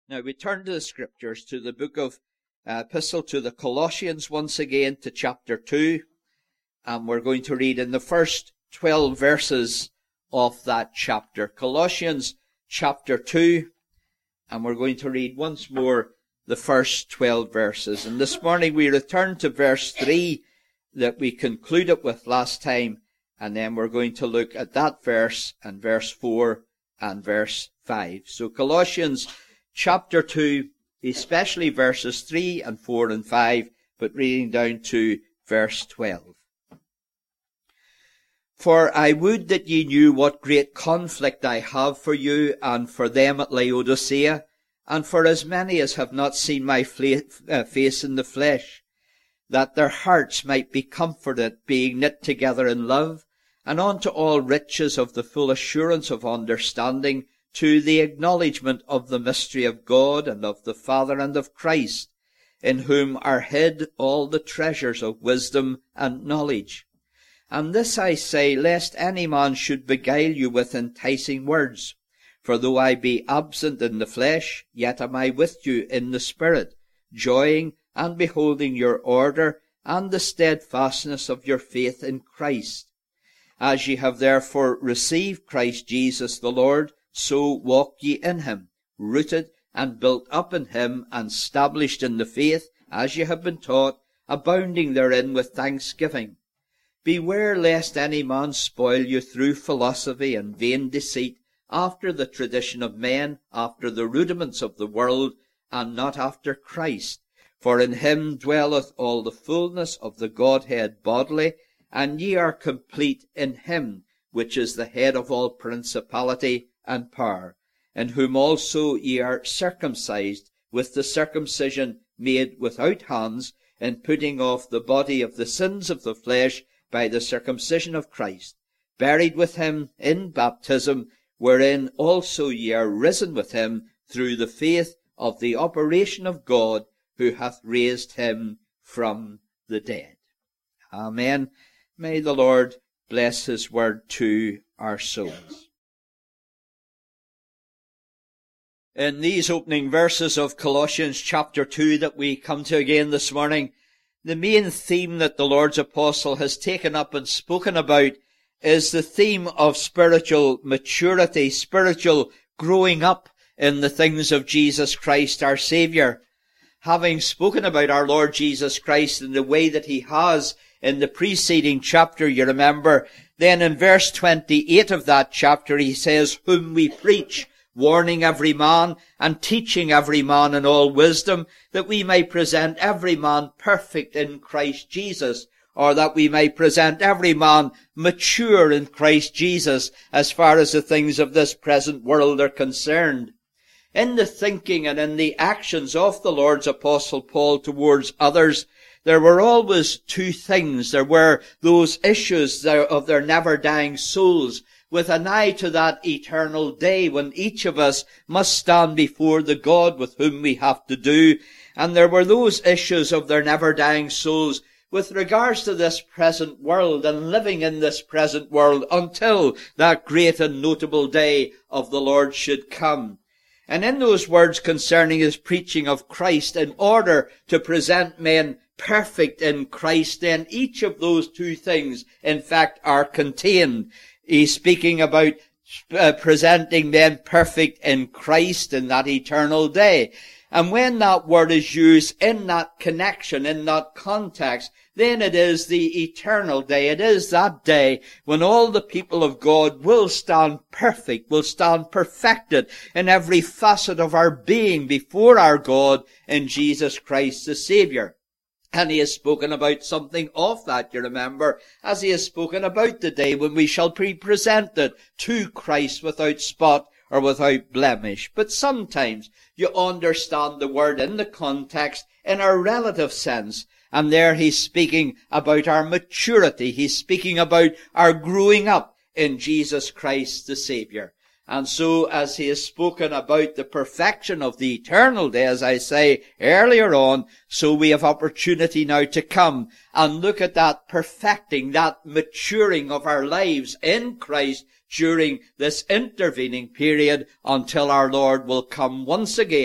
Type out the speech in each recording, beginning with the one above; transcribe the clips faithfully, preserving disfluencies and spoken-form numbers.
Now we turn to the Scriptures, to the book of uh, Epistle to the Colossians once again, to chapter two. And we're going to read in the first twelve verses of that chapter. Colossians chapter two. And we're going to read once more the first twelve verses. And this morning we return to verse three that we concluded with last time. And then we're going to look at that verse and verse four and verse five. So Colossians chapter two, especially verses three and four and five, but reading down to verse twelve. For I would that ye knew what great conflict I have for you and for them at Laodicea, and for as many as have not seen my face in the flesh, that their hearts might be comforted, being knit together in love, and unto all riches of the full assurance of understanding, to the acknowledgement of the mystery of God and of the Father and of Christ, in whom are hid all the treasures of wisdom and knowledge. And this I say, lest any man should beguile you with enticing words. For though I be absent in the flesh, yet am I with you in the Spirit, joying and beholding your order and the steadfastness of your faith in Christ. As ye have therefore received Christ Jesus the Lord, so walk ye in him, rooted and built up in him, and established in the faith, as ye have been taught, abounding therein with thanksgiving. Beware lest any man spoil you through philosophy and vain deceit, after the tradition of men, after the rudiments of the world, and not after Christ. For in him dwelleth all the fullness of the Godhead bodily, and ye are complete in him, which is the head of all principality and power, in whom also ye are circumcised with the circumcision made without hands, in putting off the body of the sins of the flesh by the circumcision of Christ, buried with him in baptism, wherein also ye are risen with him through the faith of the operation of God, who hath raised him from the dead. Amen. May the Lord bless his word to our souls. In these opening verses of Colossians chapter two that we come to again this morning, the main theme that the Lord's apostle has taken up and spoken about is the theme of spiritual maturity, spiritual growing up in the things of Jesus Christ our Saviour. Having spoken about our Lord Jesus Christ in the way that he has in the preceding chapter, you remember, then in verse twenty-eight of that chapter he says, whom we preach, warning every man and teaching every man in all wisdom, that we may present every man perfect in Christ Jesus, or that we may present every man mature in Christ Jesus as far as the things of this present world are concerned. In the thinking and in the actions of the Lord's apostle Paul towards others, there were always two things. There were those issues of their never-dying souls, with an eye to that eternal day when each of us must stand before the God with whom we have to do. And there were those issues of their never-dying souls with regards to this present world and living in this present world until that great and notable day of the Lord should come. And in those words concerning his preaching of Christ, in order to present men perfect in Christ, then each of those two things, in fact, are contained. He's speaking about uh, presenting men perfect in Christ in that eternal day. And when that word is used in that connection, in that context, then it is the eternal day. It is that day when all the people of God will stand perfect, will stand perfected in every facet of our being before our God in Jesus Christ the Saviour. And he has spoken about something of that, you remember, as he has spoken about the day when we shall be presented to Christ without spot or without blemish. But sometimes you understand the word in the context in a relative sense. And there he's speaking about our maturity. He's speaking about our growing up in Jesus Christ the Saviour. And so as he has spoken about the perfection of the eternal day, as I say earlier on, so we have opportunity now to come and look at that perfecting, that maturing of our lives in Christ during this intervening period until our Lord will come once again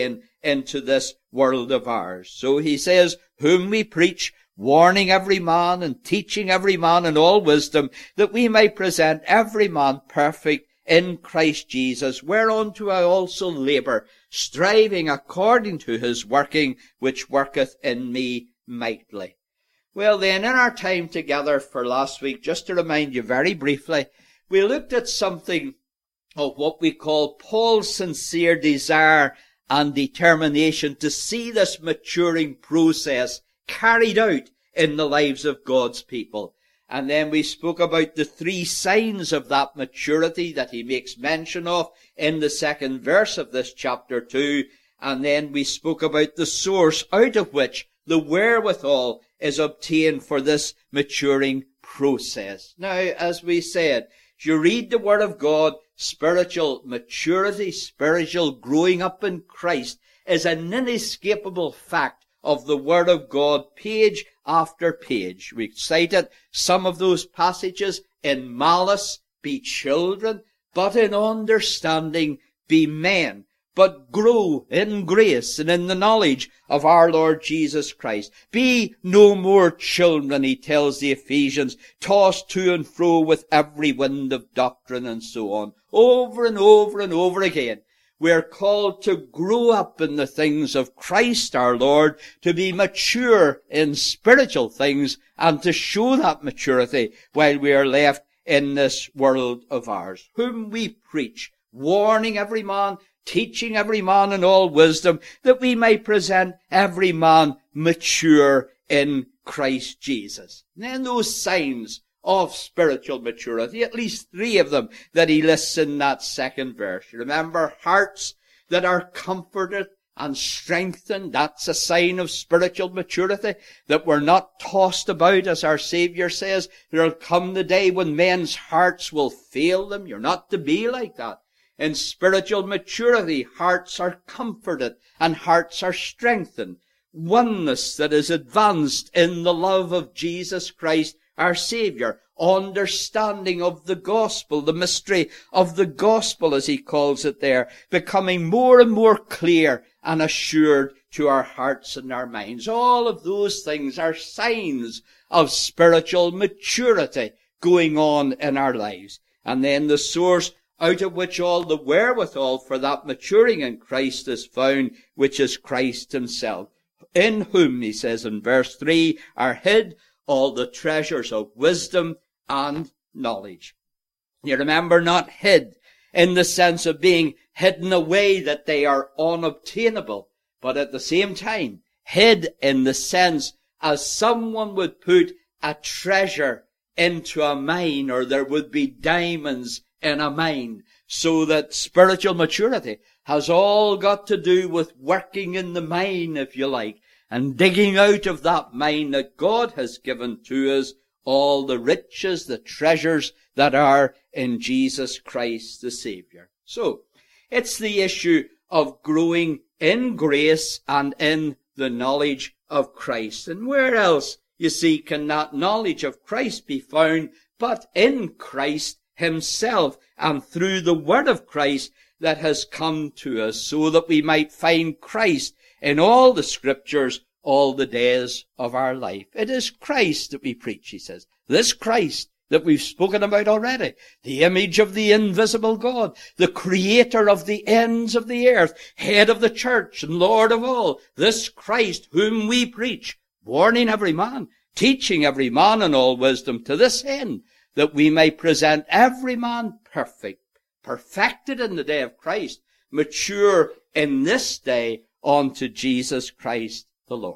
into this world of ours. So he says, whom we preach, warning every man and teaching every man in all wisdom, that we may present every man perfect in Christ Jesus, whereunto I also labour, striving according to his working, which worketh in me mightily. Well then, in our time together for last week, just to remind you very briefly, we looked at something of what we call Paul's sincere desire and determination to see this maturing process carried out in the lives of God's people. And then we spoke about the three signs of that maturity that he makes mention of in the second verse of this chapter two. And then we spoke about the source out of which the wherewithal is obtained for this maturing process. Now, as we said, if you read the Word of God, spiritual maturity, spiritual growing up in Christ is an inescapable fact of the Word of God, page after page. We cited some of those passages. In malice, be children, but in understanding, be men. But grow in grace and in the knowledge of our Lord Jesus Christ. Be no more children, he tells the Ephesians, tossed to and fro with every wind of doctrine, and so on. Over and over and over again, we are called to grow up in the things of Christ our Lord, to be mature in spiritual things, and to show that maturity while we are left in this world of ours. Whom we preach, warning every man, teaching every man in all wisdom, that we may present every man mature in Christ Jesus. And then those signs of spiritual maturity, at least three of them that he lists in that second verse. Remember, hearts that are comforted and strengthened, that's a sign of spiritual maturity, that we're not tossed about, as our Saviour says. There'll come the day when men's hearts will fail them. You're not to be like that. In spiritual maturity, hearts are comforted and hearts are strengthened. Oneness that is advanced in the love of Jesus Christ, our Saviour. Understanding of the gospel, the mystery of the gospel, as he calls it there, becoming more and more clear and assured to our hearts and our minds. All of those things are signs of spiritual maturity going on in our lives. And then the source out of which all the wherewithal for that maturing in Christ is found, which is Christ himself. In whom, he says in verse three, are hid all the treasures of wisdom and knowledge. You remember, not hid in the sense of being hidden away that they are unobtainable, but at the same time, hid in the sense as someone would put a treasure into a mine, or there would be diamonds in a mine. So that spiritual maturity has all got to do with working in the mine, if you like, and digging out of that mine that God has given to us all the riches, the treasures that are in Jesus Christ the Saviour. So, it's the issue of growing in grace and in the knowledge of Christ. And where else, you see, can that knowledge of Christ be found but in Christ himself, and through the word of Christ that has come to us, so that we might find Christ in all the scriptures all the days of our life. It is Christ that we preach, he says. This Christ that we've spoken about already, the image of the invisible God, the creator of the ends of the earth, head of the church and Lord of all. This Christ whom we preach, warning every man, teaching every man in all wisdom, to this end, that we may present every man perfect, perfected in the day of Christ, mature in this day unto Jesus Christ the Lord.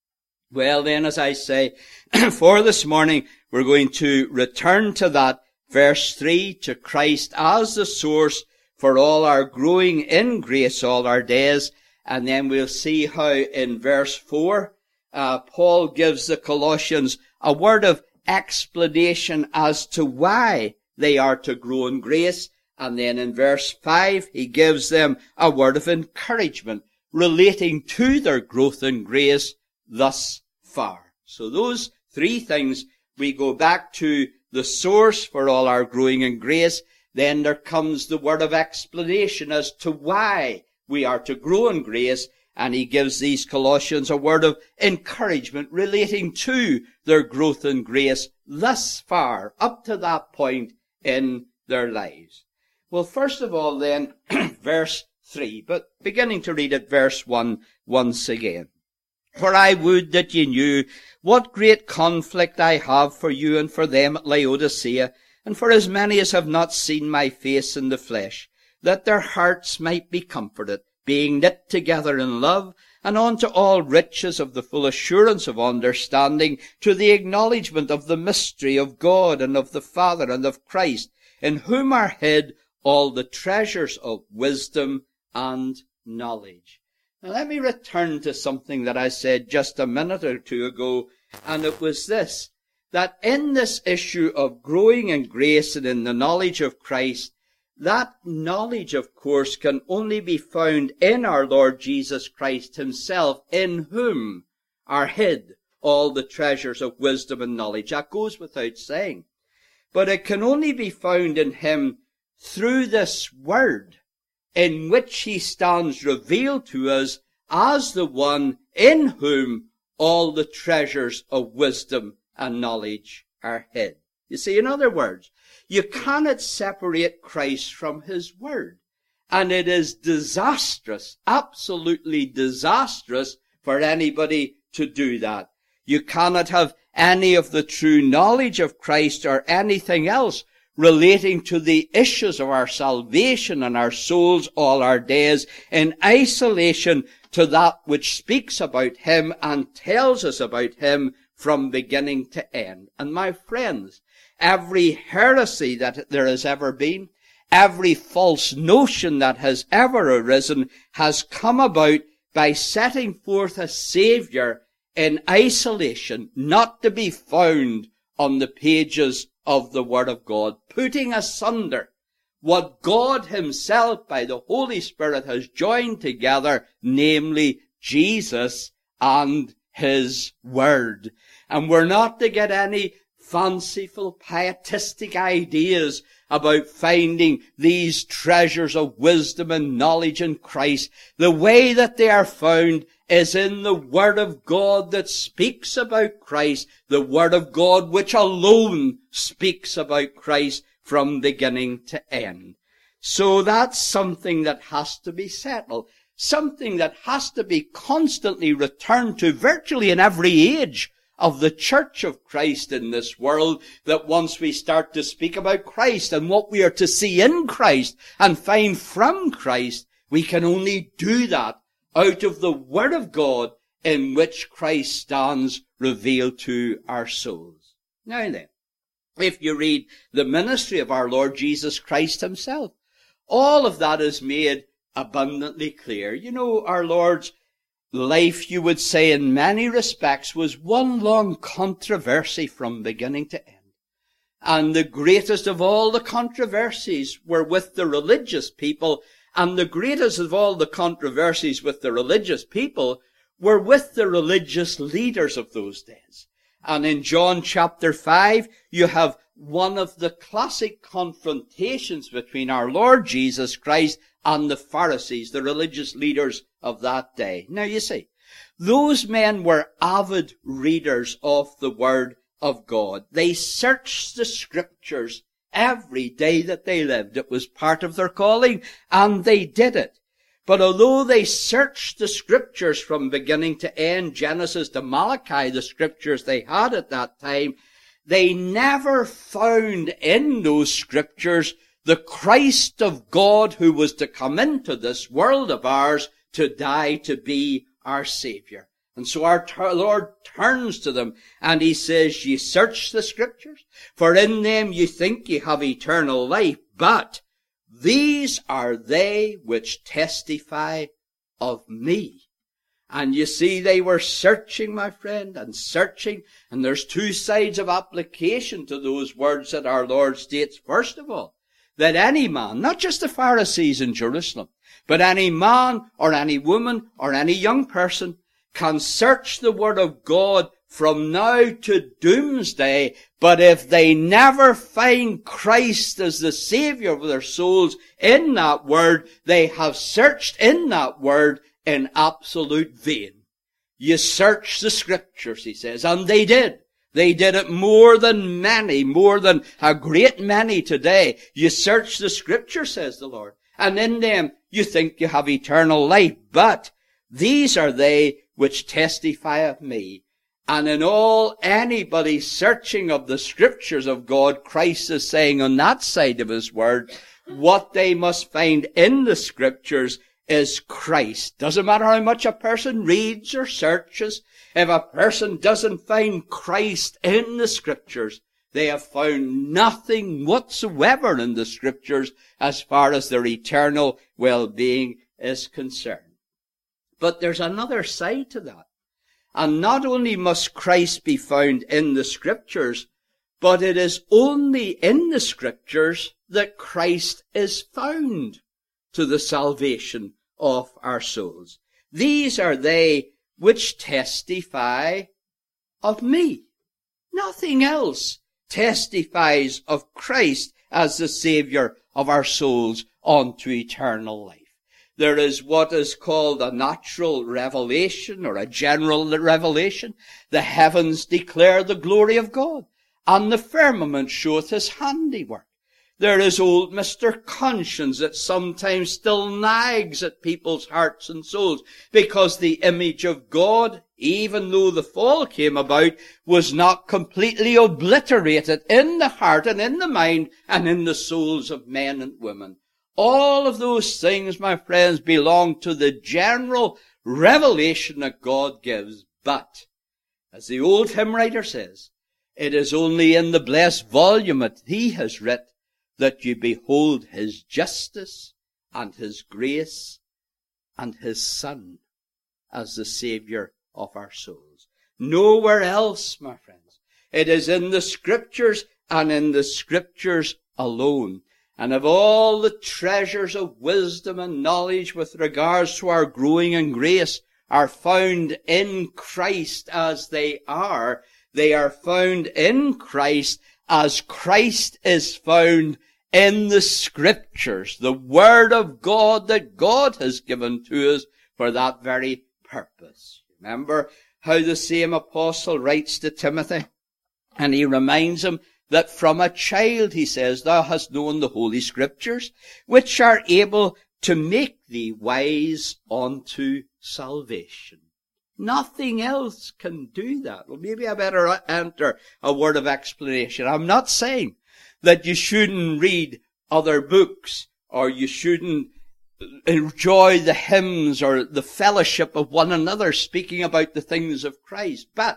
Well then, as I say, for this morning, we're going to return to that verse three, to Christ as the source for all our growing in grace all our days. And then we'll see how in verse four, uh, Paul gives the Colossians a word of explanation as to why they are to grow in grace. And then in verse five, he gives them a word of encouragement relating to their growth in grace thus far. So those three things, we go back to the source for all our growing in grace. Then there comes the word of explanation as to why we are to grow in grace. And he gives these Colossians a word of encouragement relating to their growth in grace thus far, up to that point in their lives. Well, first of all then, verse three, but beginning to read at verse one once again. For I would that ye knew what great conflict I have for you and for them at Laodicea, and for as many as have not seen my face in the flesh, that their hearts might be comforted, being knit together in love, and unto all riches of the full assurance of understanding, to the acknowledgement of the mystery of God and of the Father and of Christ, in whom are hid all the treasures of wisdom and knowledge. Now let me return to something that I said just a minute or two ago, and it was this, that in this issue of growing in grace and in the knowledge of Christ, that knowledge, of course, can only be found in our Lord Jesus Christ himself, in whom are hid all the treasures of wisdom and knowledge. That goes without saying. But it can only be found in him through this word, in which he stands revealed to us as the one in whom all the treasures of wisdom and knowledge are hid. You see, in other words, you cannot separate Christ from his word. And it is disastrous, absolutely disastrous for anybody to do that. You cannot have any of the true knowledge of Christ or anything else relating to the issues of our salvation and our souls all our days in isolation to that which speaks about him and tells us about him from beginning to end. And my friends, every heresy that there has ever been, every false notion that has ever arisen has come about by setting forth a Saviour in isolation, not to be found on the pages of the Word of God, putting asunder what God himself by the Holy Spirit has joined together, namely Jesus and his Word. And we're not to get any fanciful, pietistic ideas about finding these treasures of wisdom and knowledge in Christ. The way that they are found is in the Word of God that speaks about Christ, the Word of God which alone speaks about Christ from beginning to end. So that's something that has to be settled, something that has to be constantly returned to virtually in every age of the Church of Christ in this world, that once we start to speak about Christ and what we are to see in Christ and find from Christ, we can only do that out of the Word of God in which Christ stands revealed to our souls. Now then, if you read the ministry of our Lord Jesus Christ himself, all of that is made abundantly clear. You know, our Lord's life, you would say, in many respects was one long controversy from beginning to end. And the greatest of all the controversies were with the religious people, and the greatest of all the controversies with the religious people were with the religious leaders of those days. And in John chapter five, you have one of the classic confrontations between our Lord Jesus Christ and the Pharisees, the religious leaders of that day. Now you see, those men were avid readers of the Word of God. They searched the Scriptures every day that they lived. It was part of their calling, and they did it. But although they searched the Scriptures from beginning to end, Genesis to Malachi, the Scriptures they had at that time, they never found in those Scriptures the Christ of God who was to come into this world of ours to die to be our Saviour. And so our Lord turns to them and he says, ye search the Scriptures, for in them ye think ye have eternal life, but these are they which testify of me. And you see, they were searching, my friend, and searching. And there's two sides of application to those words that our Lord states. First of all, that any man, not just the Pharisees in Jerusalem, but any man or any woman or any young person can search the Word of God from now to doomsday, but if they never find Christ as the Saviour of their souls in that Word, they have searched in that Word in absolute vain. You search the scriptures, he says, and they did. They did it more than many, more than a great many today. You search the scripture, says the Lord, and in them you think you have eternal life. But these are they which testify of me. And in all anybody searching of the scriptures of God, Christ is saying on that side of his word, what they must find in the scriptures is Christ. Doesn't matter how much a person reads or searches. If a person doesn't find Christ in the scriptures, they have found nothing whatsoever in the scriptures as far as their eternal well-being is concerned. But there's another side to that. And not only must Christ be found in the scriptures, but it is only in the scriptures that Christ is found to the salvation of our souls. These are they which testify of me. Nothing else testifies of Christ as the Savior of our souls unto eternal life. There is what is called a natural revelation or a general revelation. The heavens declare the glory of God, and the firmament showeth his handiwork. There is old Mister Conscience that sometimes still nags at people's hearts and souls because the image of God, even though the fall came about, was not completely obliterated in the heart and in the mind and in the souls of men and women. All of those things, my friends, belong to the general revelation that God gives. But, as the old hymn writer says, it is only in the blessed volume that he has writ that you behold his justice and his grace and his Son as the Savior of our souls. Nowhere else, my friends. It is in the scriptures and in the scriptures alone. And of all the treasures of wisdom and knowledge with regards to our growing in grace are found in Christ as they are, they are found in Christ as Christ is found in the scriptures, the word of God that God has given to us for that very purpose. Remember how the same apostle writes to Timothy, and he reminds him that from a child, he says, thou hast known the holy scriptures, which are able to make thee wise unto salvation. Nothing else can do that. Well, maybe I better enter a word of explanation. I'm not saying that you shouldn't read other books, or you shouldn't enjoy the hymns or the fellowship of one another speaking about the things of Christ. But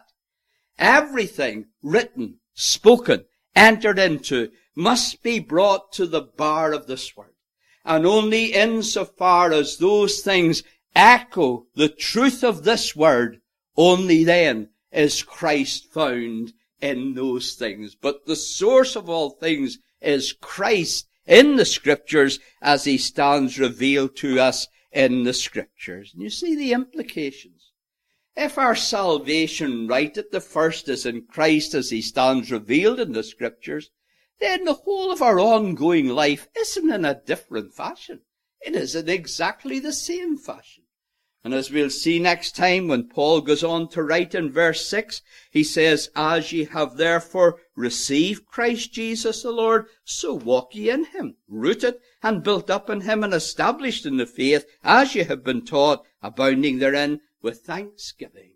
everything written, spoken, entered into must be brought to the bar of this word. And only insofar as those things echo the truth of this word, only then is Christ found in those things. But the source of all things is Christ in the scriptures as he stands revealed to us in the scriptures. And you see the implications. If our salvation right at the first is in Christ as he stands revealed in the scriptures, then the whole of our ongoing life isn't in a different fashion. It is in exactly the same fashion. And as we'll see next time when Paul goes on to write in verse six, he says, as ye have therefore received Christ Jesus the Lord, so walk ye in him, rooted and built up in him and established in the faith, as ye have been taught, abounding therein with thanksgiving.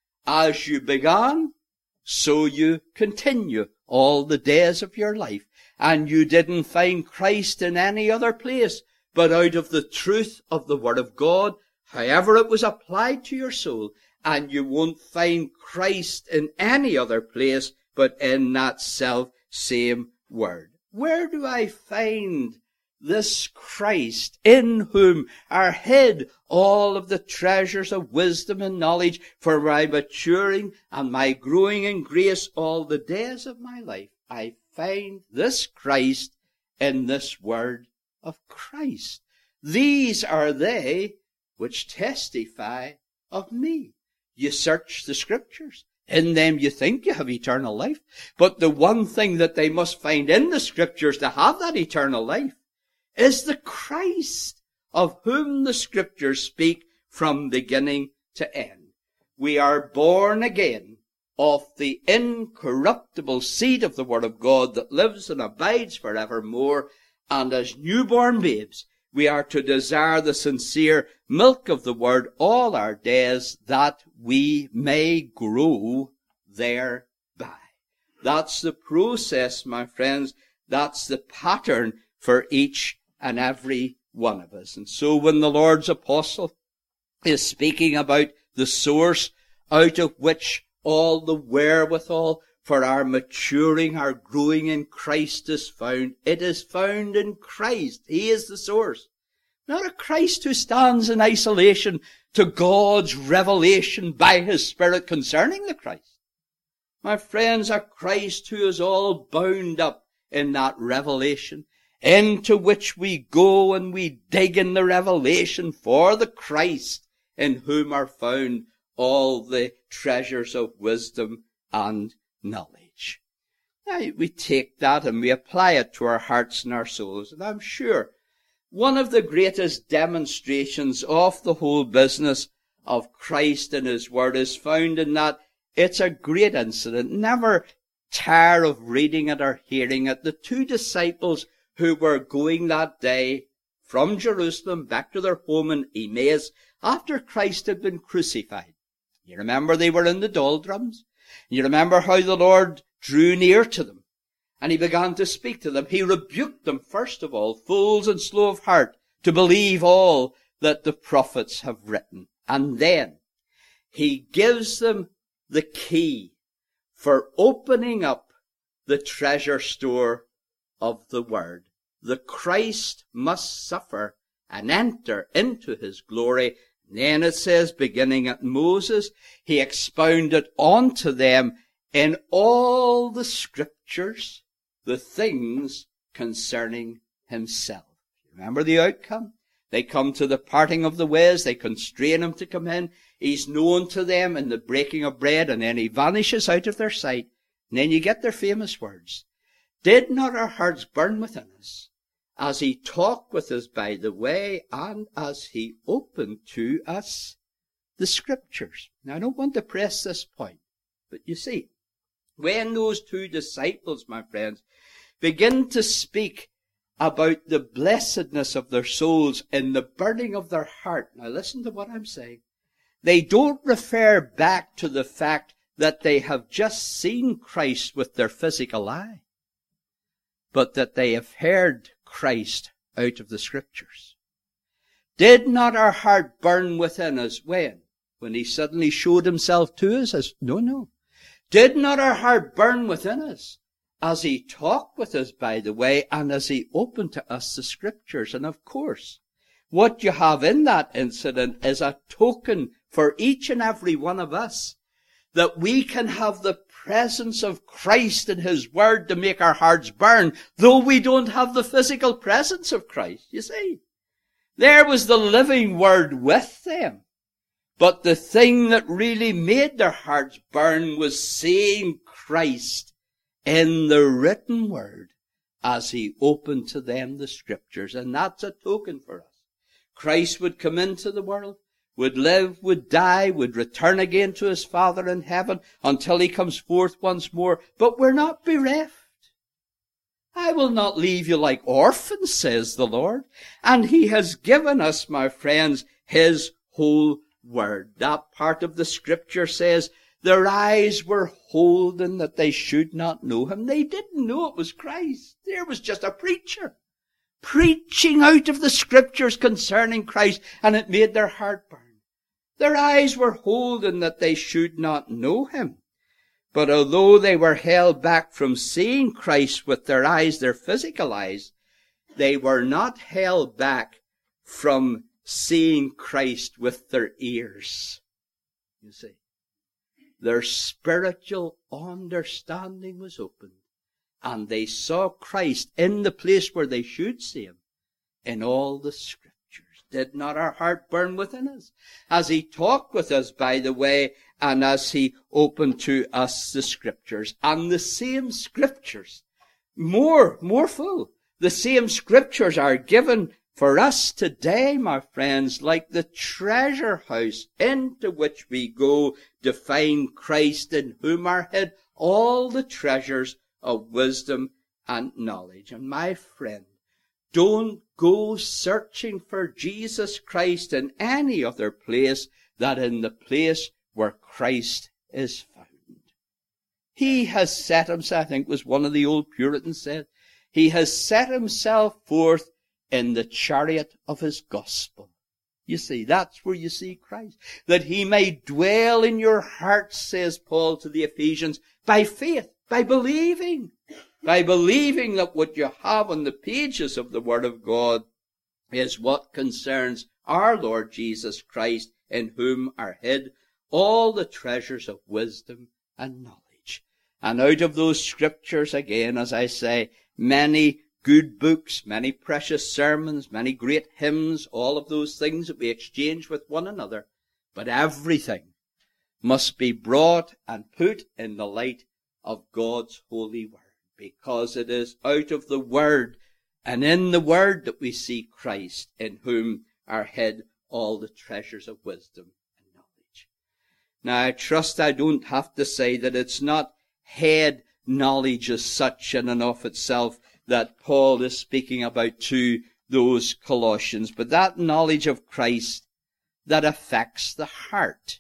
As you began, so you continue all the days of your life. And you didn't find Christ in any other place, but out of the truth of the Word of God, however it was applied to your soul. And you won't find Christ in any other place, but in that self same Word. Where do I find this Christ in whom are hid all of the treasures of wisdom and knowledge for my maturing and my growing in grace all the days of my life? I find this Christ in this word of Christ. These are they which testify of me. You search the scriptures. In them you think you have eternal life. But the one thing that they must find in the scriptures to have that eternal life is the Christ of whom the scriptures speak from beginning to end. We are born again of the incorruptible seed of the Word of God that lives and abides forevermore, and as newborn babes, we are to desire the sincere milk of the Word all our days, that we may grow thereby. That's the process, my friends. That's the pattern for each and every one of us. And so when the Lord's apostle is speaking about the source out of which all the wherewithal for our maturing, our growing in Christ is found, it is found in Christ. He is the source. Not a Christ who stands in isolation to God's revelation by His Spirit concerning the Christ. My friends, a Christ who is all bound up in that revelation, into which we go and we dig in the revelation for the Christ, in whom are found all the treasures of wisdom and knowledge. Now we take that and we apply it to our hearts and our souls, and I'm sure one of the greatest demonstrations of the whole business of Christ and His Word is found in that it's a great incident. Never tire of reading it or hearing it. The two disciples who were going that day from Jerusalem back to their home in Emmaus after Christ had been crucified. You remember they were in the doldrums. You remember how the Lord drew near to them and He began to speak to them. He rebuked them, first of all, fools and slow of heart, to believe all that the prophets have written. And then He gives them the key for opening up the treasure store of the Word. The Christ must suffer and enter into His glory. And then it says, beginning at Moses, He expounded unto them in all the Scriptures the things concerning Himself. Remember the outcome? They come to the parting of the ways. They constrain Him to come in. He's known to them in the breaking of bread, and then He vanishes out of their sight. And then you get their famous words. Did not our hearts burn within us as He talked with us by the way, and as He opened to us the Scriptures? Now I don't want to press this point, but you see, when those two disciples, my friends, begin to speak about the blessedness of their souls in the burning of their heart. Now listen to what I'm saying. They don't refer back to the fact that they have just seen Christ with their physical eye, but that they have heard Christ out of the Scriptures. Did not our heart burn within us when? When He suddenly showed Himself to us as, no, no. Did not our heart burn within us as He talked with us by the way, and as He opened to us the Scriptures? And of course, what you have in that incident is a token for each and every one of us that we can have the presence of Christ and His Word to make our hearts burn, though we don't have the physical presence of Christ. You see, there was the living Word with them. But the thing that really made their hearts burn was seeing Christ in the written Word as He opened to them the Scriptures. And that's a token for us. Christ would come into the world, would live, would die, would return again to His Father in heaven until He comes forth once more. But we're not bereft. I will not leave you like orphans, says the Lord. And He has given us, my friends, His whole Word. That part of the Scripture says, their eyes were holden that they should not know Him. They didn't know it was Christ. There was just a preacher preaching out of the Scriptures concerning Christ, and it made their heart burn. Their eyes were holden that they should not know Him. But although they were held back from seeing Christ with their eyes, their physical eyes, they were not held back from seeing Christ with their ears. You see, their spiritual understanding was opened, and they saw Christ in the place where they should see Him in all the Scriptures. Did not our heart burn within us as He talked with us by the way, and as He opened to us the Scriptures? And the same Scriptures, more, more full, the same Scriptures are given For us today, my friends, like the treasure house into which we go to find Christ, in whom are hid all the treasures of wisdom and knowledge. And my friend, don't go searching for Jesus Christ in any other place than in the place where Christ is found. He has set himself, I think was one of the old Puritans said, he has set himself forth in the chariot of his gospel. You see, that's where you see Christ. That he may dwell in your hearts, says Paul to the Ephesians, by faith, by believing. By believing that what you have on the pages of the Word of God is what concerns our Lord Jesus Christ, in whom are hid all the treasures of wisdom and knowledge. And out of those scriptures, again, as I say, many good books, many precious sermons, many great hymns, all of those things that we exchange with one another. But everything must be brought and put in the light of God's holy word, because it is out of the word and in the word that we see Christ, in whom are hid all the treasures of wisdom and knowledge. Now, I trust I don't have to say that it's not head knowledge as such in and of itself that Paul is speaking about to those Colossians, but that knowledge of Christ that affects the heart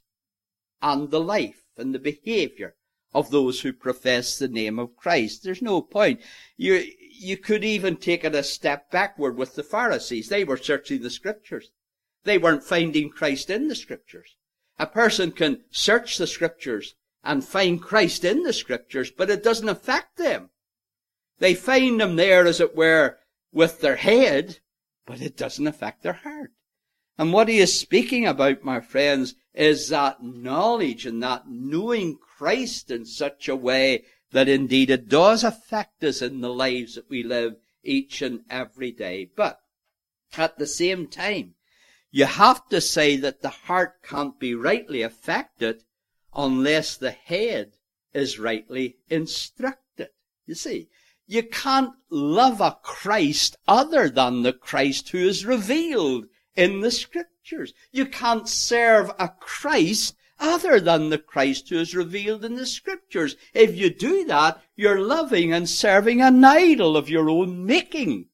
and the life and the behavior of those who profess the name of Christ. There's no point. You, you could even take it a step backward with the Pharisees. They were searching the scriptures. They weren't finding Christ in the scriptures. A person can search the scriptures and find Christ in the scriptures, but it doesn't affect them. They find him there, as it were, with their head, but it doesn't affect their heart. And what he is speaking about, my friends, is that knowledge and that knowing Christ in such a way that indeed it does affect us in the lives that we live each and every day. But at the same time, you have to say that the heart can't be rightly affected unless the head is rightly instructed. You see, you can't love a Christ other than the Christ who is revealed in the scriptures. You can't serve a Christ other than the Christ who is revealed in the scriptures. If you do that, you're loving and serving an idol of your own making.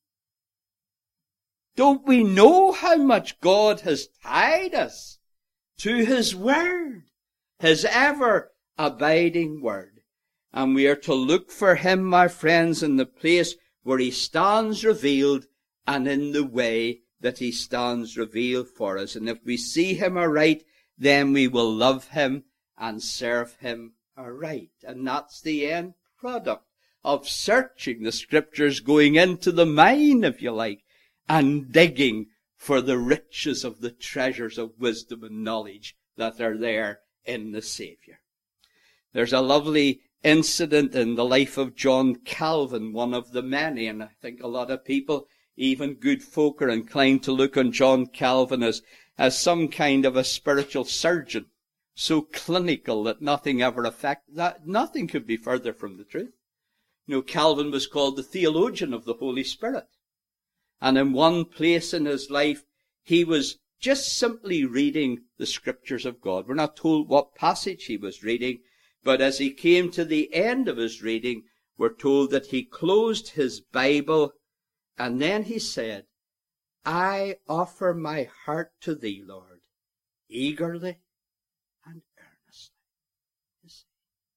Don't we know how much God has tied us to his word, his ever abiding word? And we are to look for him, my friends, in the place where he stands revealed and in the way that he stands revealed for us. And if we see him aright, then we will love him and serve him aright. And that's the end product of searching the scriptures, going into the mine, if you like, and digging for the riches of the treasures of wisdom and knowledge that are there in the Savior. There's a lovely incident in the life of John Calvin, one of the many, and I think a lot of people, even good folk, are inclined to look on John Calvin as, as some kind of a spiritual surgeon, so clinical that nothing ever affected, that nothing could be further from the truth. You know, Calvin was called the theologian of the Holy Spirit. And in one place in his life, he was just simply reading the scriptures of God. We're not told what passage he was reading, but as he came to the end of his reading, we're told that he closed his Bible, and then he said, I offer my heart to thee, Lord, eagerly and earnestly. You see,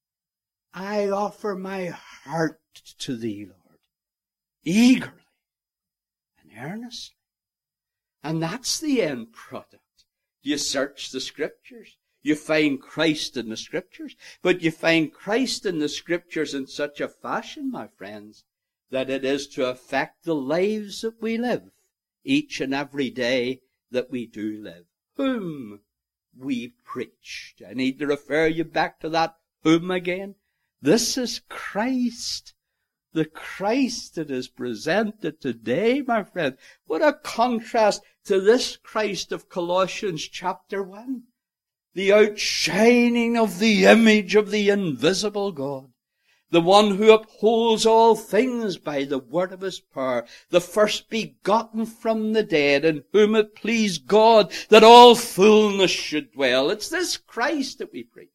I offer my heart to thee, Lord, eagerly and earnestly. And that's the end product. You search the scriptures. You find Christ in the scriptures. But you find Christ in the scriptures in such a fashion, my friends, that it is to affect the lives that we live, each and every day that we do live. Whom we preached. I need to refer you back to that whom again. This is Christ. The Christ that is presented today, my friend. What a contrast to this Christ of Colossians chapter one. The outshining of the image of the invisible God. the one who upholds all things by the word of his power, the first begotten from the dead, in whom it pleased God that all fullness should dwell. It's this Christ that we preach.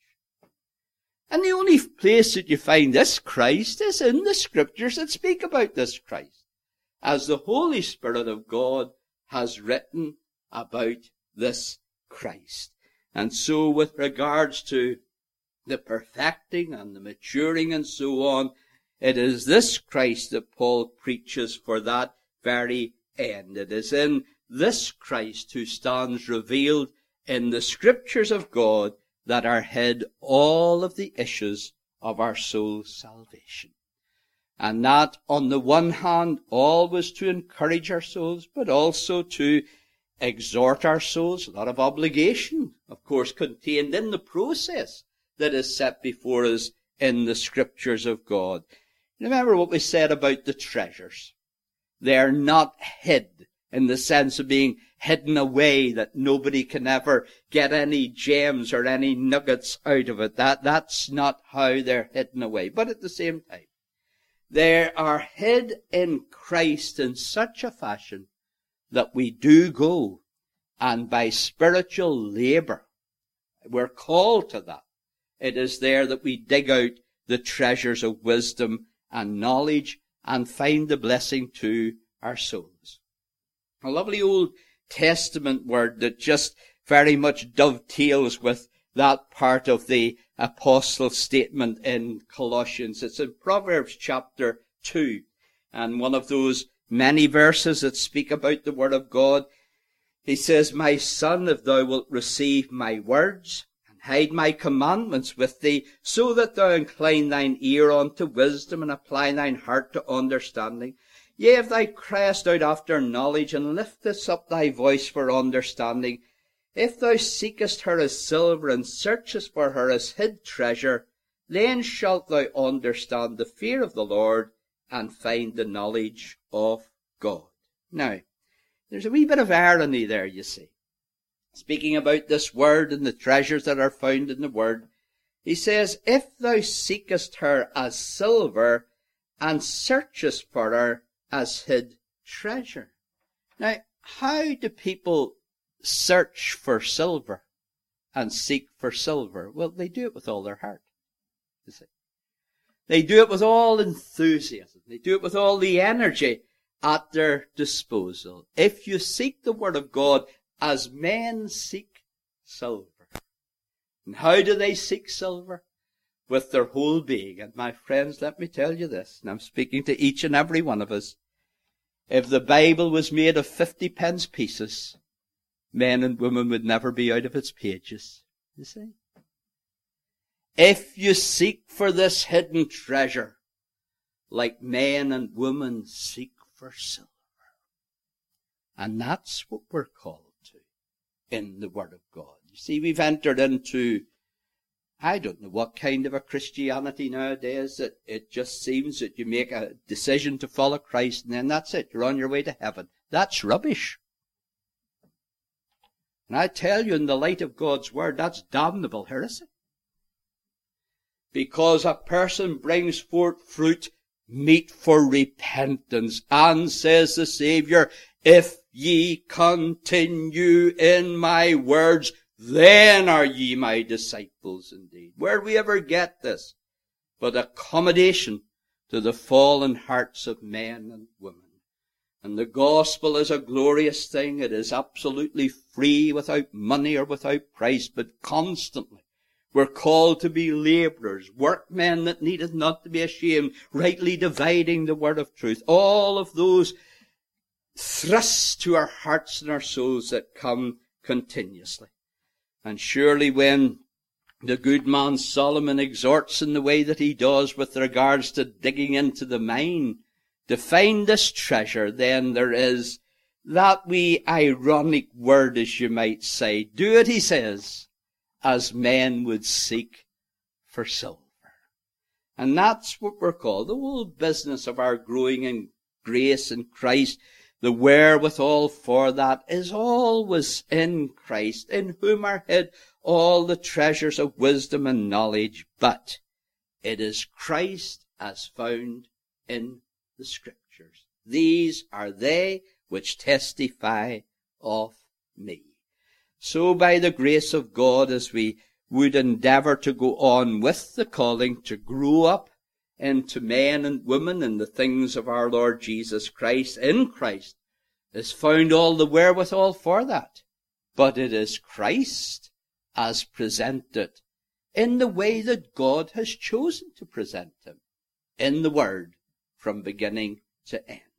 And the only place that you find this Christ is in the scriptures that speak about this Christ, as the Holy Spirit of God has written about this Christ. And so with regards to the perfecting and the maturing and so on, it is this Christ that Paul preaches for that very end. It is in this Christ who stands revealed in the scriptures of God that are hid all of the issues of our soul's salvation. And that, on the one hand, always to encourage our souls, but also to exhort our souls. A lot of obligation, of course, contained in the process that is set before us in the scriptures of God. Remember what we said about the treasures. They are not hid in the sense of being hidden away that nobody can ever get any gems or any nuggets out of it. That, that's not how they're hidden away. But at the same time, they are hid in Christ in such a fashion that we do go, and by spiritual labor, we're called to that. It is there that we dig out the treasures of wisdom and knowledge and find the blessing to our souls. A lovely Old Testament word that just very much dovetails with that part of the apostle's statement in Colossians. It's in Proverbs chapter two, and one of those many verses that speak about the word of God. He says, "My son, if thou wilt receive my words, and hide my commandments with thee, so that thou incline thine ear unto wisdom, and apply thine heart to understanding. Yea, if thou criest out after knowledge, and liftest up thy voice for understanding, if thou seekest her as silver, and searchest for her as hid treasure, then shalt thou understand the fear of the Lord, and find the knowledge of God." Now, there's a wee bit of irony there, you see. Speaking about this word and the treasures that are found in the word, he says, "If thou seekest her as silver, and searchest for her as hid treasure." Now, how do people search for silver and seek for silver? Well, they do it with all their heart, you see. They do it with all enthusiasm. They do it with all the energy at their disposal. If you seek the word of God as men seek silver. And how do they seek silver? With their whole being. And my friends, let me tell you this, and I'm speaking to each and every one of us. If the Bible was made of fifty pence pieces, men and women would never be out of its pages. You see? If you seek for this hidden treasure, like men and women seek for silver. And that's what we're called to in the Word of God. You see, we've entered into, I don't know what kind of a Christianity nowadays, that it just seems that you make a decision to follow Christ and then that's it, you're on your way to heaven. That's rubbish. And I tell you, in the light of God's Word, that's damnable heresy. Because a person brings forth fruit meet for repentance. And says the Saviour, "If ye continue in my words, then are ye my disciples indeed." Where do we ever get this? But accommodation to the fallen hearts of men and women. And the gospel is a glorious thing. It is absolutely free, without money or without price, but constantly we're called to be labourers, workmen that needeth not to be ashamed, rightly dividing the word of truth. All of those thrusts to our hearts and our souls that come continuously. And surely when the good man Solomon exhorts in the way that he does with regards to digging into the mine to find this treasure, then there is that wee ironic word, as you might say. Do it, he says, as men would seek for silver. And that's what we're called. The whole business of our growing in grace in Christ, the wherewithal for that, is always in Christ, in whom are hid all the treasures of wisdom and knowledge. But it is Christ as found in the Scriptures. These are they which testify of me. So by the grace of God, as we would endeavour to go on with the calling to grow up into men and women in the things of our Lord Jesus Christ, in Christ, is found all the wherewithal for that. But it is Christ as presented in the way that God has chosen to present him, in the Word, from beginning to end.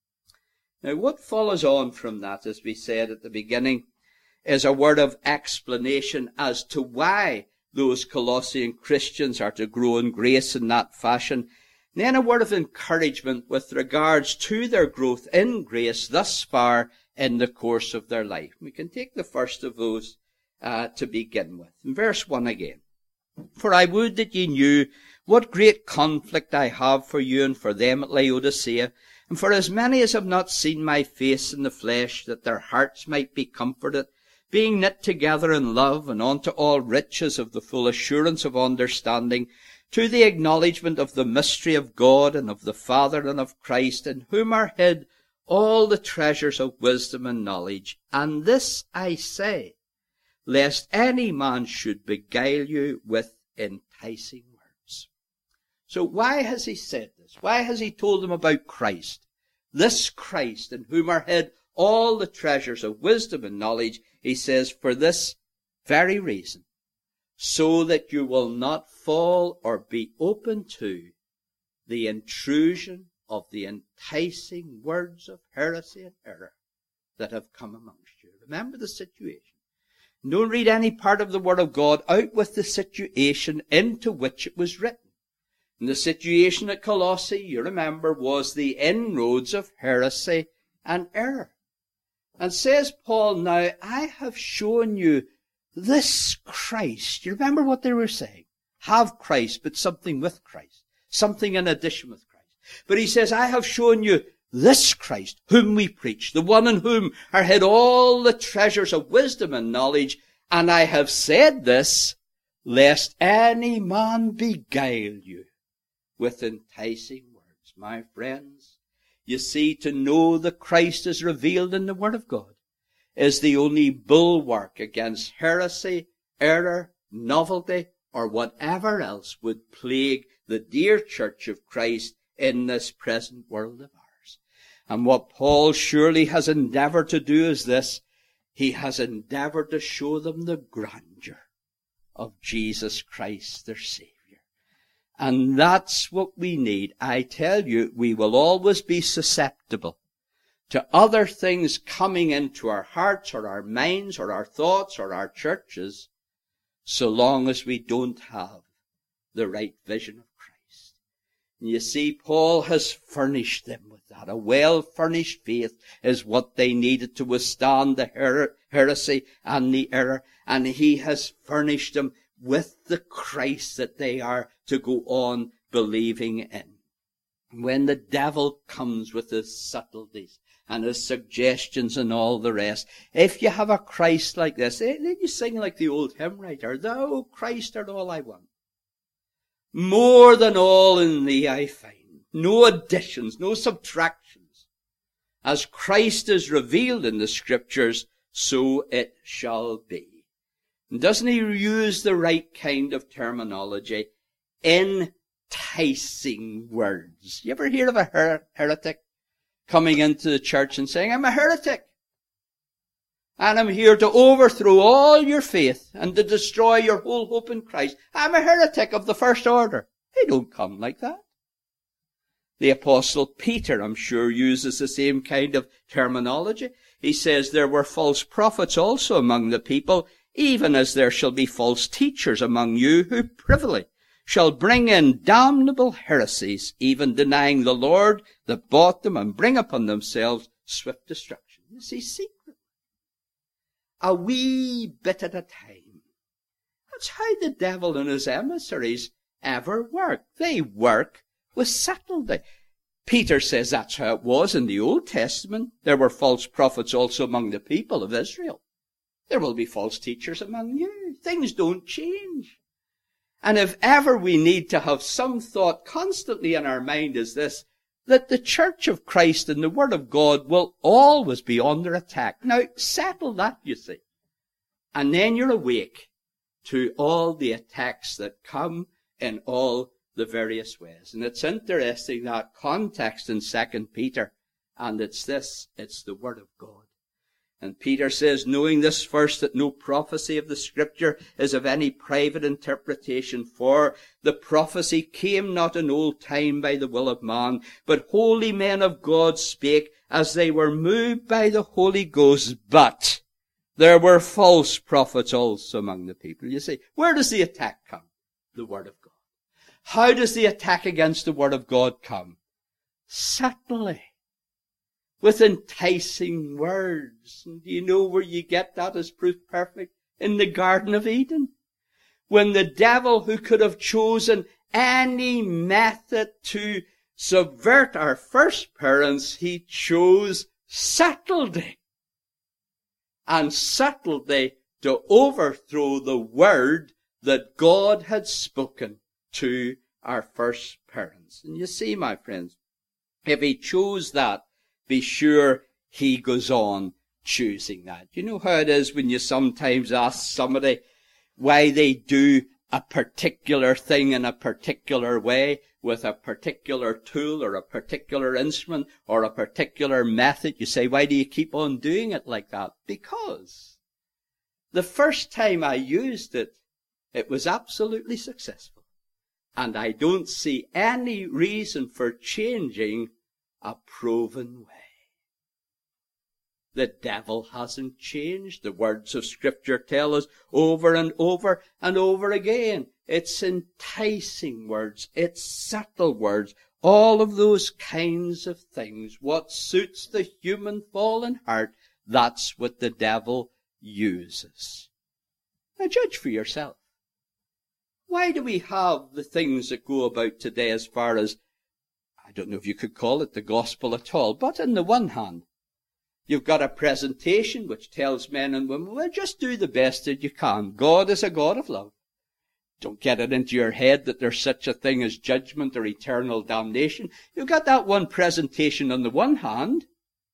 Now, what follows on from that, as we said at the beginning, is a word of explanation as to why those Colossian Christians are to grow in grace in that fashion. And then a word of encouragement with regards to their growth in grace thus far in the course of their life. We can take the first of those uh, to begin with. In verse one again. For I would that ye knew what great conflict I have for you and for them at Laodicea, and for as many as have not seen my face in the flesh, that their hearts might be comforted, being knit together in love, and unto all riches of the full assurance of understanding, to the acknowledgement of the mystery of God and of the Father and of Christ, in whom are hid all the treasures of wisdom and knowledge. And this I say, lest any man should beguile you with enticing words. So why has he said this? Why has he told them about Christ? This Christ, in whom are hid all the treasures of wisdom and knowledge. He says, for this very reason, so that you will not fall or be open to the intrusion of the enticing words of heresy and error that have come amongst you. Remember the situation. Don't read any part of the Word of God out with the situation into which it was written. And the situation at Colossae, you remember, was the inroads of heresy and error. And says Paul, now I have shown you this Christ. You remember what they were saying? Have Christ, but something with Christ. Something in addition with Christ. But he says, I have shown you this Christ, whom we preach, the one in whom are hid all the treasures of wisdom and knowledge. And I have said this, lest any man beguile you with enticing words. My friends, you see, to know that Christ is revealed in the Word of God is the only bulwark against heresy, error, novelty, or whatever else would plague the dear church of Christ in this present world of ours. And what Paul surely has endeavored to do is this. He has endeavored to show them the grandeur of Jesus Christ, their Savior. And that's what we need. I tell you, we will always be susceptible to other things coming into our hearts or our minds or our thoughts or our churches, so long as we don't have the right vision of Christ. And you see, Paul has furnished them with that. A well-furnished faith is what they needed to withstand the her- heresy and the error. And he has furnished them with the Christ that they are to go on believing in. When the devil comes with his subtleties and his suggestions and all the rest, if you have a Christ like this, then you sing like the old hymn writer, Thou, Christ, art all I want. More than all in thee I find. No additions, no subtractions. As Christ is revealed in the Scriptures, so it shall be. And doesn't he use the right kind of terminology? Enticing words. You ever hear of a her- heretic coming into the church and saying, I'm a heretic, and I'm here to overthrow all your faith and to destroy your whole hope in Christ. I'm a heretic of the first order. They don't come like that. The Apostle Peter, I'm sure, uses the same kind of terminology. He says there were false prophets also among the people, even as there shall be false teachers among you who privily shall bring in damnable heresies, even denying the Lord that bought them, and bring upon themselves swift destruction. You see, secret. A wee bit at a time. That's how the devil and his emissaries ever work. They work with subtlety. Peter says that's how it was in the Old Testament. There were false prophets also among the people of Israel. There will be false teachers among you. Things don't change. And if ever we need to have some thought constantly in our mind is this, that the Church of Christ and the Word of God will always be under attack. Now, settle that, you see. And then you're awake to all the attacks that come in all the various ways. And it's interesting, that context in Second Peter, and it's this, it's the Word of God. And Peter says, knowing this first, that no prophecy of the Scripture is of any private interpretation, for the prophecy came not in old time by the will of man, but holy men of God spake as they were moved by the Holy Ghost. But there were false prophets also among the people. You see, where does the attack come? The Word of God. How does the attack against the Word of God come? Subtly. With enticing words. And do you know where you get that as proof perfect? In the Garden of Eden. When the devil, who could have chosen any method to subvert our first parents, he chose subtlety. And subtlety to overthrow the word that God had spoken to our first parents. And you see, my friends, if he chose that, be sure he goes on choosing that. You know how it is when you sometimes ask somebody why they do a particular thing in a particular way with a particular tool or a particular instrument or a particular method. You say, why do you keep on doing it like that? Because the first time I used it, it was absolutely successful. And I don't see any reason for changing a proven way. The devil hasn't changed. The words of Scripture tell us over and over and over again. It's enticing words. It's subtle words. All of those kinds of things. What suits the human fallen heart, that's what the devil uses. Now judge for yourself. Why do we have the things that go about today as far as, I don't know if you could call it the gospel at all, but on the one hand, you've got a presentation which tells men and women, well, just do the best that you can. God is a God of love. Don't get it into your head that there's such a thing as judgment or eternal damnation. You've got that one presentation on the one hand,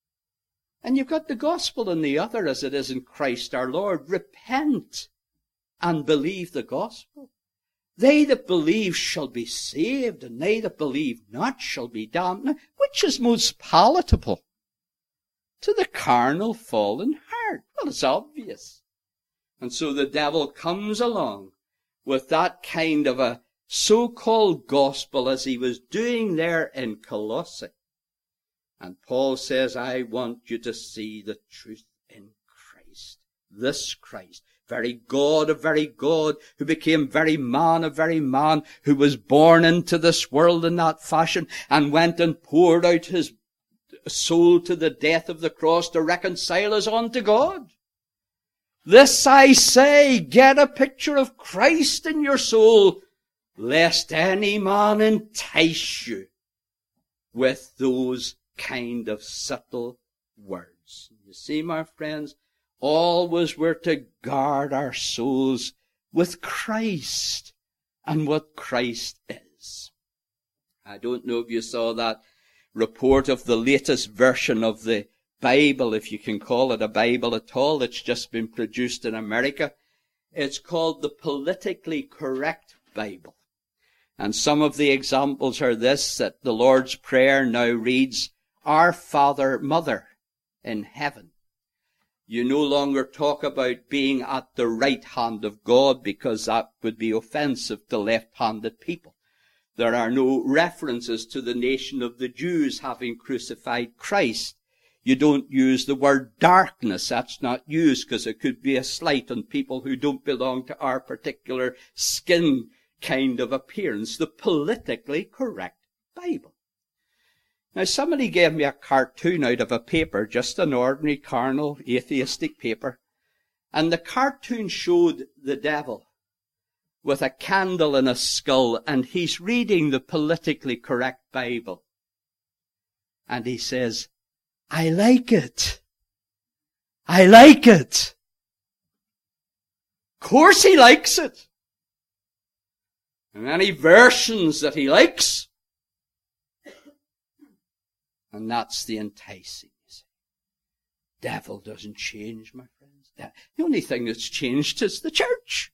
and you've got the gospel on the other, as it is in Christ our Lord. Repent and believe the gospel. They that believe shall be saved, and they that believe not shall be damned. Now, which is most palatable to the carnal fallen heart? Well, it's obvious. And so the devil comes along with that kind of a so-called gospel as he was doing there in Colossae. And Paul says, I want you to see the truth in Christ. This Christ, very God of very God, who became very man of very man, who was born into this world in that fashion and went and poured out his soul to the death of the cross to reconcile us unto God. This I say, get a picture of Christ in your soul, lest any man entice you with those kind of subtle words. You see, my friends, always we're to guard our souls with Christ and what Christ is. I don't know if you saw that report of the latest version of the Bible, if you can call it a Bible at all. It's just been produced in America. It's called the Politically Correct Bible. And some of the examples are this, that the Lord's Prayer now reads, Our Father, Mother in heaven. You no longer talk about being at the right hand of God, because that would be offensive to left-handed people. There are no references to the nation of the Jews having crucified Christ. You don't use the word darkness. That's not used because it could be a slight on people who don't belong to our particular skin kind of appearance. The politically correct Bible. Now, somebody gave me a cartoon out of a paper, just an ordinary carnal atheistic paper, and the cartoon showed the devil with a candle in a skull, and he's reading the politically correct Bible. And he says, I like it. I like it. Of course he likes it. and any versions that he likes. And that's the enticing. Devil doesn't change, my friends. The only thing that's changed is the church.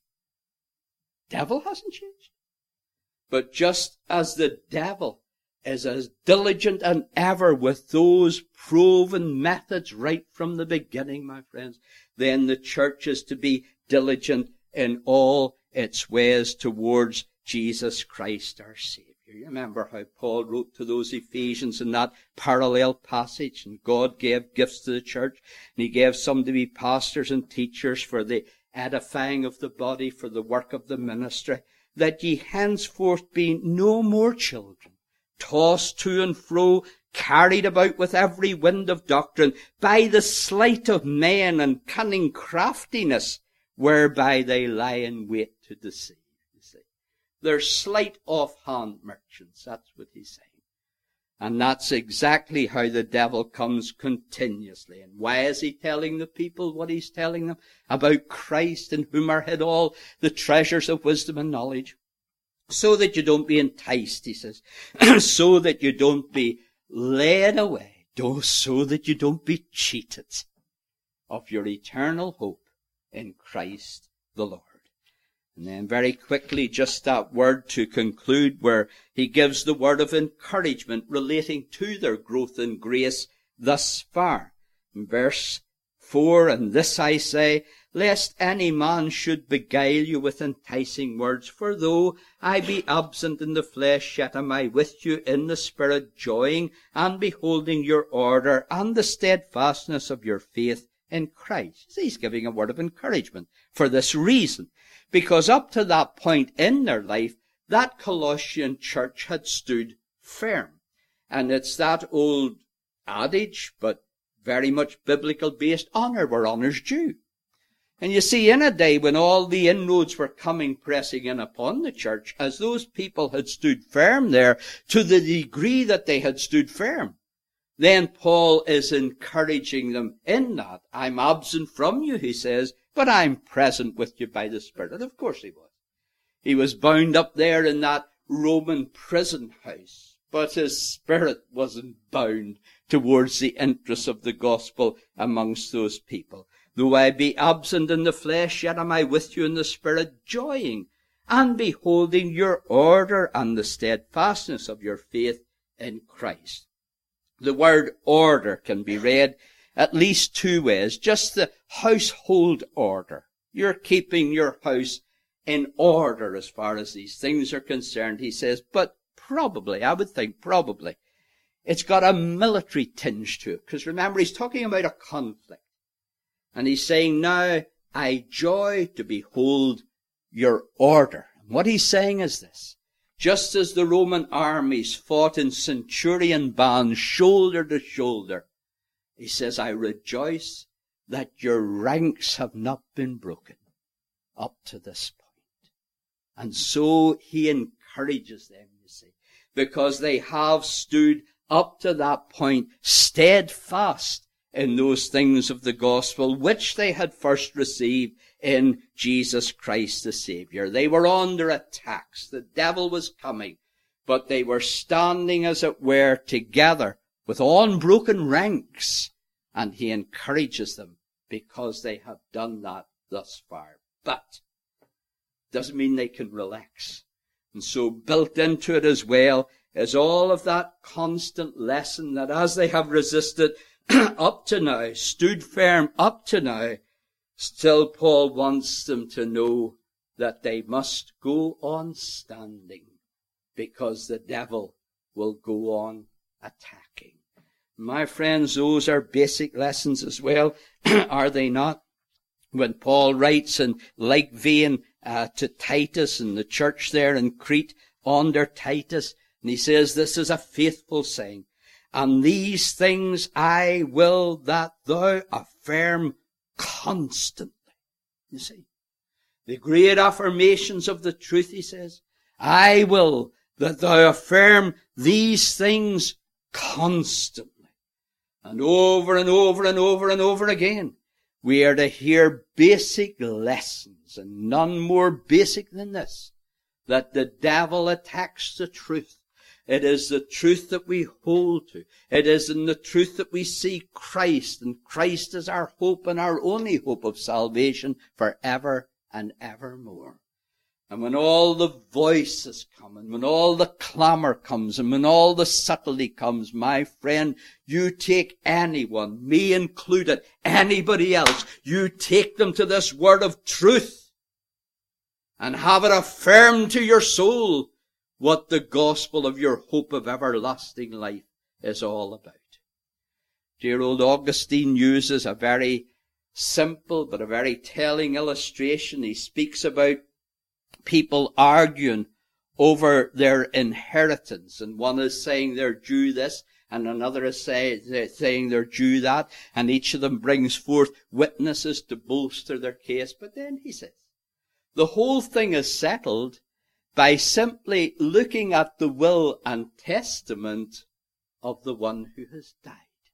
Devil hasn't changed. But just as the devil is as diligent as ever with those proven methods right from the beginning, my friends, then the church is to be diligent in all its ways towards Jesus Christ our Savior. You remember how Paul wrote to those Ephesians in that parallel passage, and God gave gifts to the church, and he gave some to be pastors and teachers for the edifying of the body, for the work of the ministry, that ye henceforth be no more children, tossed to and fro, carried about with every wind of doctrine, by the sleight of men and cunning craftiness, whereby they lie in wait to deceive. They're slight offhand merchants. That's what he's saying. And that's exactly how the devil comes continuously. And why is he telling the people what he's telling them? About Christ, in whom are hid all the treasures of wisdom and knowledge. So that you don't be enticed, he says. So that you don't be led away. So that you don't be cheated of your eternal hope in Christ the Lord. And then very quickly, just that word to conclude, where he gives the word of encouragement relating to their growth in grace thus far. In verse four, and this I say, lest any man should beguile you with enticing words. For though I be absent in the flesh, yet am I with you in the spirit, joying and beholding your order and the steadfastness of your faith in Christ. So he's giving a word of encouragement for this reason. Because up to that point in their life, that Colossian church had stood firm. And it's that old adage, but very much biblical based, honour where honour's due. And you see, in a day when all the inroads were coming pressing in upon the church, as those people had stood firm there, to the degree that they had stood firm, then Paul is encouraging them in that. I'm absent from you, he says, but I'm present with you by the Spirit. Of course he was. He was bound up there in that Roman prison house, but his spirit wasn't bound towards the interests of the gospel amongst those people. Though I be absent in the flesh, yet am I with you in the Spirit, joying and beholding your order and the steadfastness of your faith in Christ. The word order can be read at least two ways. Just the household order. You're keeping your house in order as far as these things are concerned, he says. But probably, I would think probably, it's got a military tinge to it. Because remember, he's talking about a conflict. And he's saying, now I joy to behold your order. And what he's saying is this. Just as the Roman armies fought in centurion bands, shoulder to shoulder, he says, I rejoice that your ranks have not been broken up to this point. And so he encourages them, you see, because they have stood up to that point steadfast in those things of the gospel which they had first received in Jesus Christ the Savior. They were under attacks. The devil was coming, but they were standing, as it were, together with unbroken ranks, and he encourages them because they have done that thus far. But doesn't mean they can relax. And so built into it as well is all of that constant lesson that as they have resisted up to now, stood firm up to now, still Paul wants them to know that they must go on standing, because the devil will go on attacking. My friends, those are basic lessons as well, are they not? When Paul writes in like vein uh, to Titus and the church there in Crete under Titus, and he says, this is a faithful saying, and these things I will that thou affirm constantly. You see, the great affirmations of the truth, he says, I will that thou affirm these things constantly. And over and over and over and over again, we are to hear basic lessons, and none more basic than this, that the devil attacks the truth. It is the truth that we hold to. It is in the truth that we see Christ, and Christ is our hope and our only hope of salvation forever and evermore. And when all the voices come, and when all the clamor comes, and when all the subtlety comes, my friend, you take anyone, me included, anybody else, you take them to this word of truth and have it affirmed to your soul what the gospel of your hope of everlasting life is all about. Dear old Augustine uses a very simple but a very telling illustration. He speaks about people arguing over their inheritance, and one is saying they're due this, and another is say, saying they're due that, and each of them brings forth witnesses to bolster their case. But then he says, the whole thing is settled by simply looking at the will and testament of the one who has died,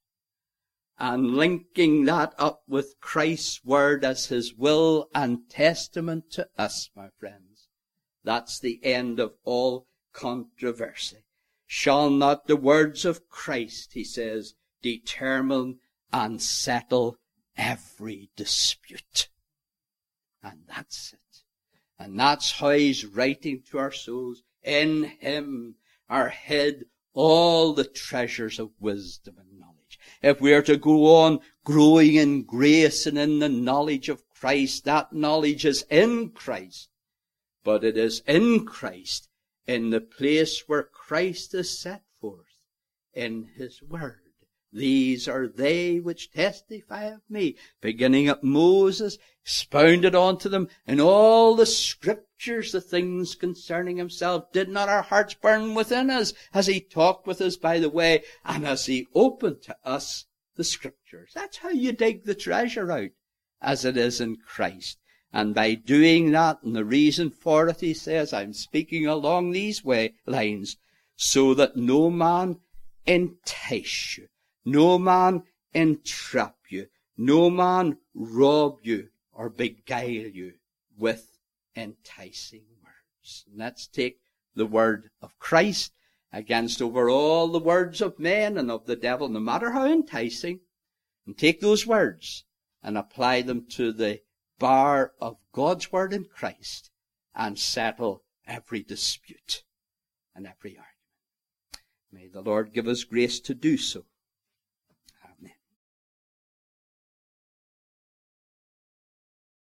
and linking that up with Christ's word as his will and testament to us, my friends. That's the end of all controversy. Shall not the words of Christ, he says, determine and settle every dispute? And that's it. And that's how he's writing to our souls. In him are hid all the treasures of wisdom and knowledge. If we are to go on growing in grace and in the knowledge of Christ, that knowledge is in Christ. But it is in Christ, in the place where Christ is set forth, in his word. These are they which testify of me, beginning at Moses, expounded unto them in all the scriptures, the things concerning himself. Did not our hearts burn within us as he talked with us by the way, and as he opened to us the scriptures? That's how you dig the treasure out, as it is in Christ. And by doing that, and the reason for it, he says, I'm speaking along these way lines, so that no man entice you, no man entrap you, no man rob you or beguile you with enticing words. And let's take the word of Christ against over all the words of men and of the devil, no matter how enticing, and take those words and apply them to the bar of God's word in Christ, and settle every dispute and every argument. May the Lord give us grace to do so.